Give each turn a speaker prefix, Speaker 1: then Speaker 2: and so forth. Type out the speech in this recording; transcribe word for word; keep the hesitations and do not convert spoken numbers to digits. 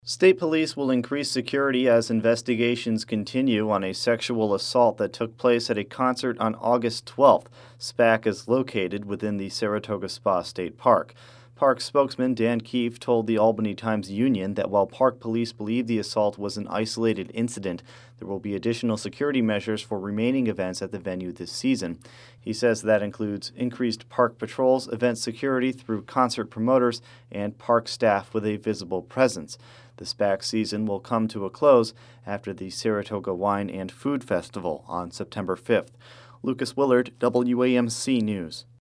Speaker 1: State police will increase security as investigations continue on a sexual assault that took place at a concert on August twelfth. SPAC is located within the Saratoga Spa State Park. Park spokesman Dan Keefe told the Albany Times-Union that while park police believe the assault was an isolated incident, there will be additional security measures for remaining events at the venue this season. He says that includes increased park patrols, event security through concert promoters, and park staff with a visible presence. The SPAC season will come to a close after the Saratoga Wine and Food Festival on September fifth. Lucas Willard, W A M C News.